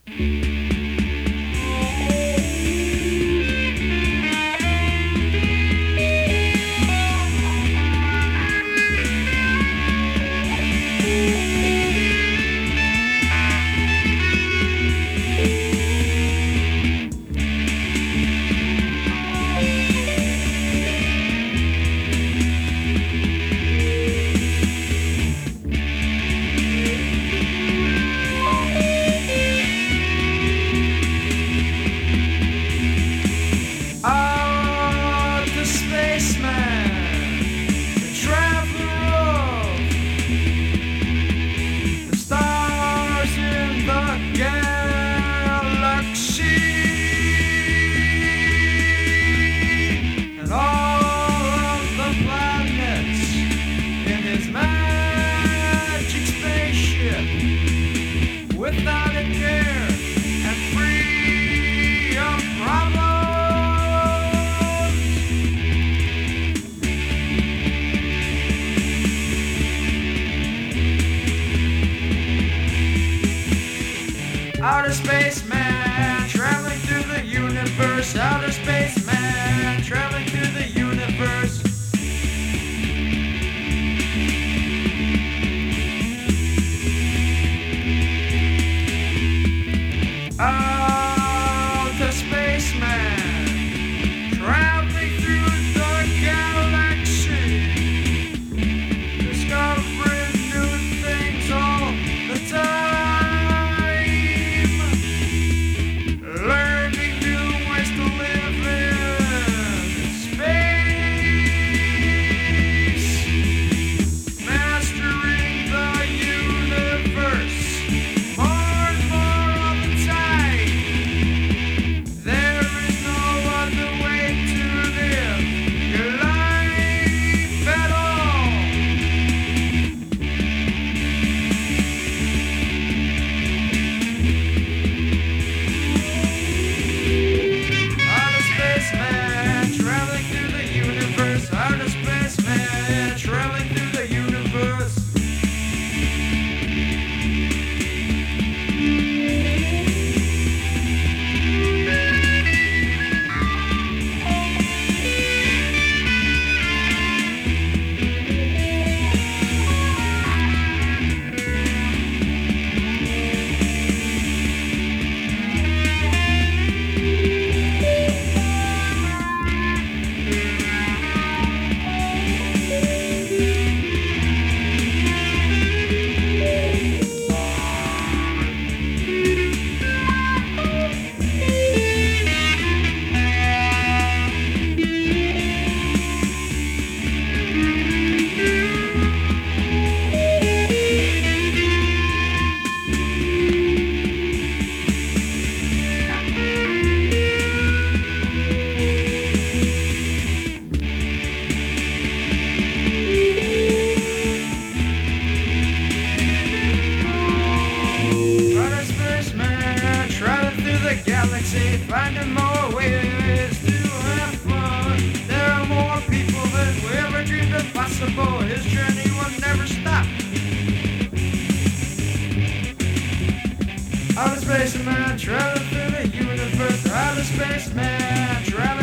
Without a care and free of problems. Outer space man traveling through the universe. Outer space man traveling through the universe. Outer spaceman traveling through the galaxy, discovering new things all the time, learning new ways to live in space, mastering the universe. Galaxy, finding more ways to have fun. There are more people than we ever dreamed of possible. His journey will never stop. Outer space man traveling through the universe. Outer space man traveling.